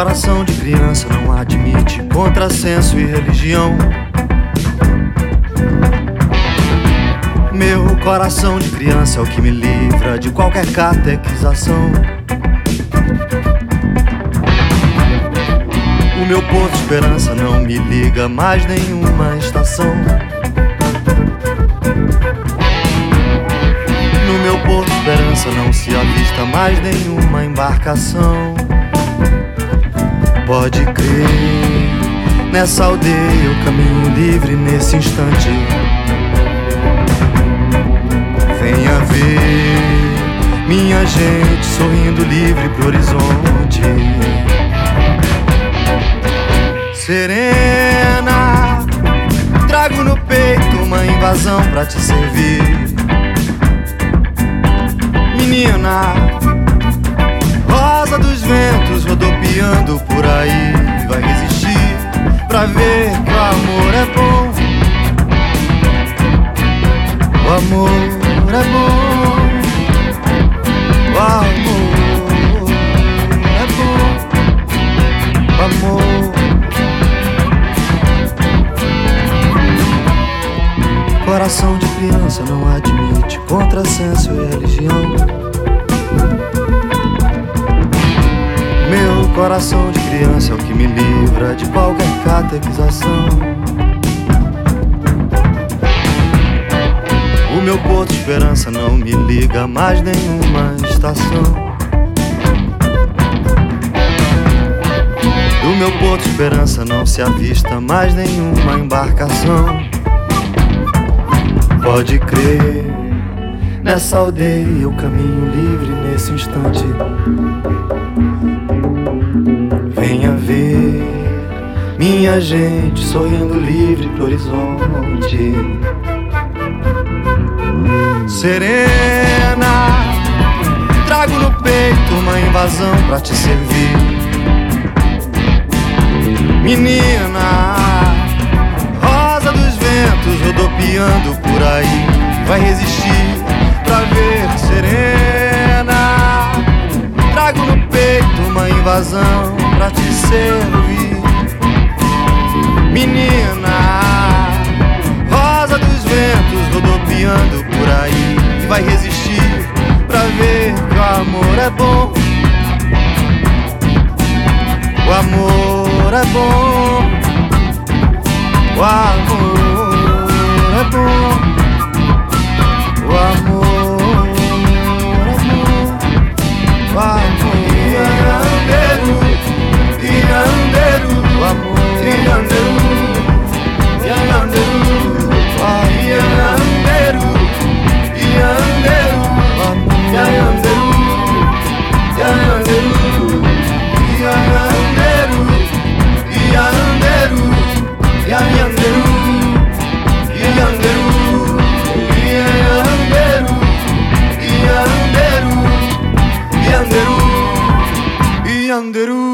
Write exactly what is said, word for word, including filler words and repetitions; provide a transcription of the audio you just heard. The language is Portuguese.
coração de criança não admite contrassenso e religião. Meu coração de criança é o que me livra de qualquer catequização. O meu porto de esperança não me liga mais nenhuma estação. No meu porto de esperança não se avista mais nenhuma embarcação. Pode crer, nessa aldeia eu caminho livre nesse instante. Venha ver minha gente sorrindo livre pro horizonte. Serena, trago no peito uma invasão pra te servir. Menina, rosa dos ventos rodopiando por aí, vai resistir pra ver que o amor é bom. O amor é bom. O amor é bom. O amor. Coração de criança não admite contrassenso e religião. Meu coração de criança é o que me livra de qualquer catequização. O meu porto de esperança não me liga mais nenhuma estação. Do meu porto de esperança não se avista mais nenhuma embarcação. Pode crer, nessa aldeia eu caminho livre nesse instante. Venha ver minha gente sorrindo livre pro horizonte. Serena, trago no peito uma invasão pra te servir. Menina, rosa dos ventos rodopiando por aí, vai resistir pra ver. Serena, trago no peito uma invasão pra te servir. Menina, rosa dos ventos rodopiando por aí, vai resistir pra ver que o amor é bom. O amor é bom. O amor é bom. O amor é bom. O amor. Ianderu, Ianderu, o amor. Ianderu, Ianderu, Ianderu, Ianderu, o amor. Ianderu, Ianderu, Ianderu, Ianderu, Ianderu, Ianderu, Ianderu, Ianderu, Ianderu, Ianderu.